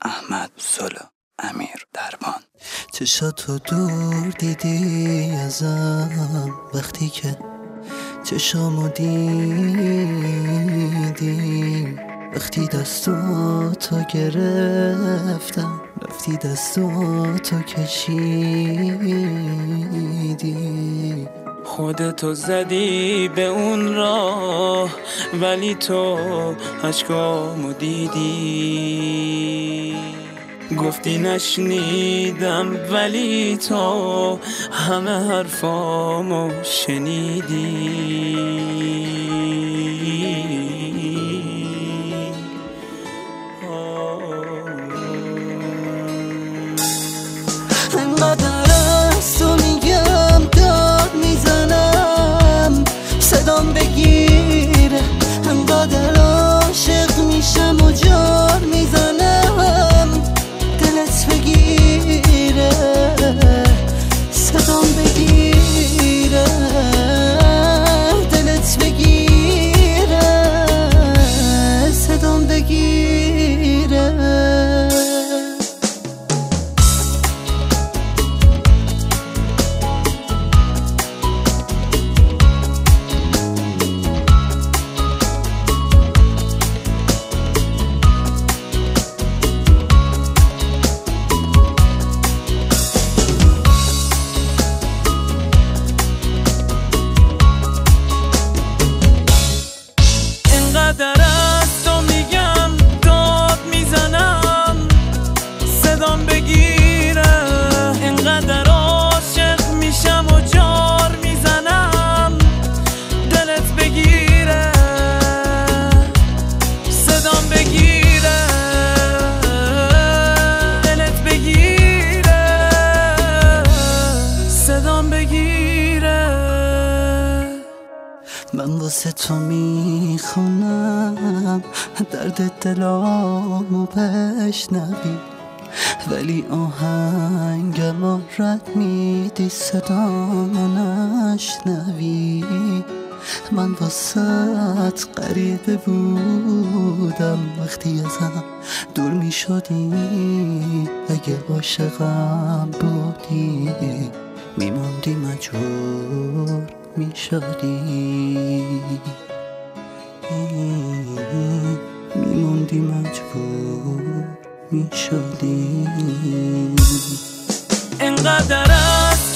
احمد سولو امیر دربان. چشاتو دور دیدی ازم وقتی که چشامو دیدی، وقتی دستاتو گرفتم رفتی دستاتو کشیدی. خودتو زدی به اون راه ولی تو اشکامو دیدی. گفتی نشنیدم ولی تو همه حرفامو شنیدی. انقدر از تو میگم داد میزنم صدام بگیره، انقدر عاشق میشم و جار میزنم دلت بگیره، صدام بگیره دلت بگیره، صدام بگیره. انقدر از تو میگم داد میزنم صدام بگیره، انقدر عاشق میشم و جار میزنم دلت بگیره، صدام بگیره دلت بگیره، صدام بگیره. من واسه تو میخونم درد دلامو بشنوی، ولی آهنگمو رد میدی صدامو نشنوی. من واسهت غریبه بودم وقتی ازم دور میشدی، اگه عاشقم بودی میموندی مجبور میشدی، میموندی مجبور میشدی. انقدر از